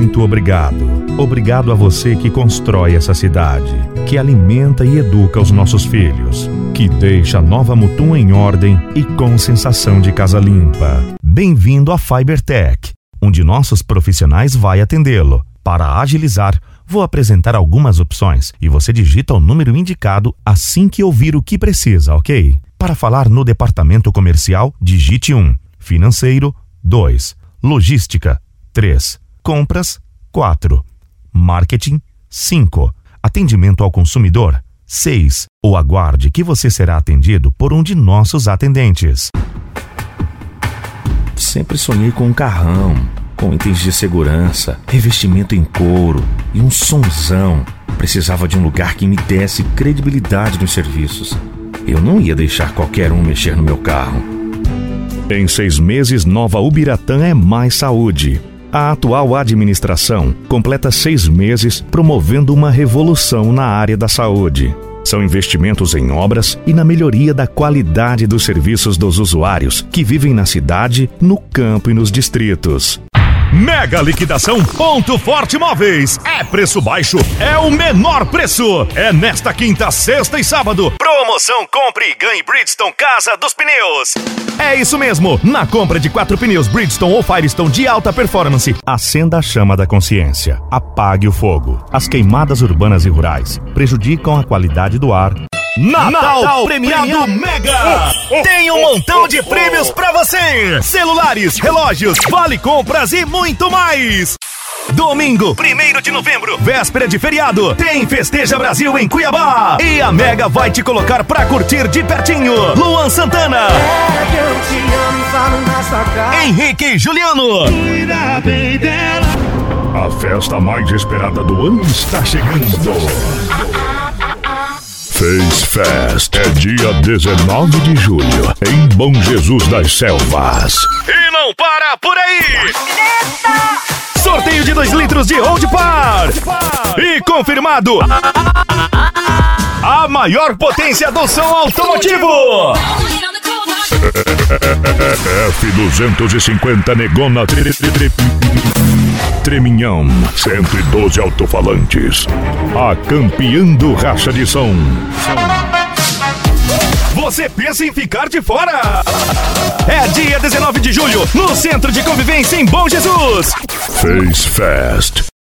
muito obrigado. Obrigado a você que constrói essa cidade, que alimenta e educa os nossos filhos, que deixa Nova Mutum em ordem e com sensação de casa limpa. Bem-vindo à Fibertech, onde nossos profissionais vai atendê-lo. Para agilizar, vou apresentar algumas opções e você digita o número indicado assim que ouvir o que precisa, ok? Para falar no departamento comercial, digite 1. Financeiro, 2. Logística, 3. Compras, 4. Marketing, 5. Atendimento ao consumidor, 6. Ou aguarde que você será atendido por um de nossos atendentes. Sempre sonhei com um carrão, com itens de segurança, revestimento em couro e um sonzão. Precisava de um lugar que me desse credibilidade nos serviços. Eu não ia deixar qualquer um mexer no meu carro. Em 6 meses, Nova Ubiratã é mais saúde. A atual administração completa 6 meses promovendo uma revolução na área da saúde. São investimentos em obras e na melhoria da qualidade dos serviços dos usuários que vivem na cidade, no campo e nos distritos. Mega liquidação Ponto Forte Móveis. É preço baixo, é o menor preço. É nesta quinta, sexta e sábado. Promoção Compre e Ganhe Bridgestone Casa dos Pneus. É isso mesmo. Na compra de 4 pneus Bridgestone ou Firestone de alta performance, acenda a chama da consciência. Apague o fogo. As queimadas urbanas e rurais prejudicam a qualidade do ar. Natal premiado Mega! Tem um montão de prêmios pra você! Celulares, relógios, vale compras e muito mais! Domingo, 1º de novembro, véspera de feriado, tem Festeja Brasil em Cuiabá! E a Mega vai te colocar pra curtir de pertinho Luan Santana, Henrique e Juliano. Cuida bem dela. A festa mais esperada do ano está chegando. Face Fest é dia 19 de julho, em Bom Jesus das Selvas. E não para por aí! Sorteio de 2 litros de Old Par! E confirmado! A maior potência do som automotivo! F250 Negona Treminhão, 112 alto-falantes. A campeã do racha de som. Você pensa em ficar de fora? É dia 19 de julho, no Centro de Convivência em Bom Jesus. Face Fest.